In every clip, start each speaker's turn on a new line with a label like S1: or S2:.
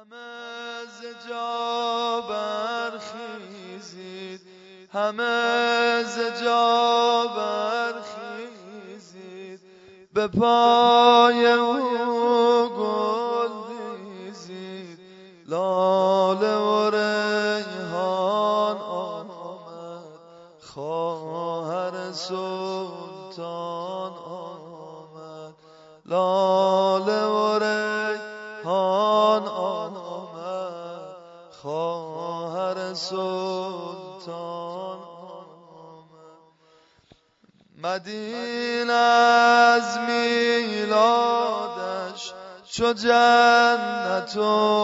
S1: همه ز جا برخیزید، همه ز جا برخیزید، به پای او گل ریزید. لاله و ریحان آمد، خواهر سلطان آمد. لاله و ریحان آمد، خواهر سلطان آمد. مدینه از میلادش چو جنت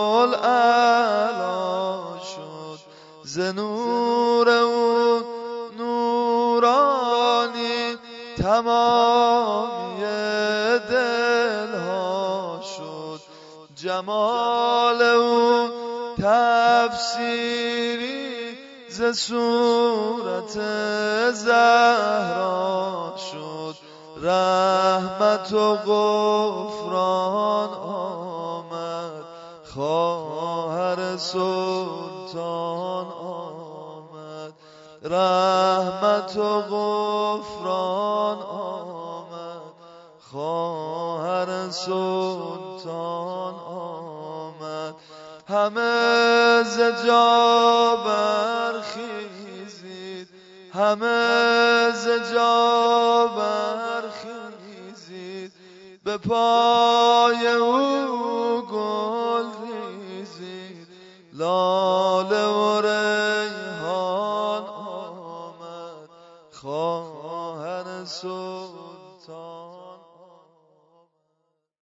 S1: الاعلی شد، ز نور او نورانی تمامی دلها شد. جمال او تفسیری ز صورت زهرا شد. رحمت و غفران آمد، خواهر سلطان آمد. رحمت و غفران آمد، خواهر سلطان آمد. همه ز جا برخیزید، همه ز جا برخیزید، به پای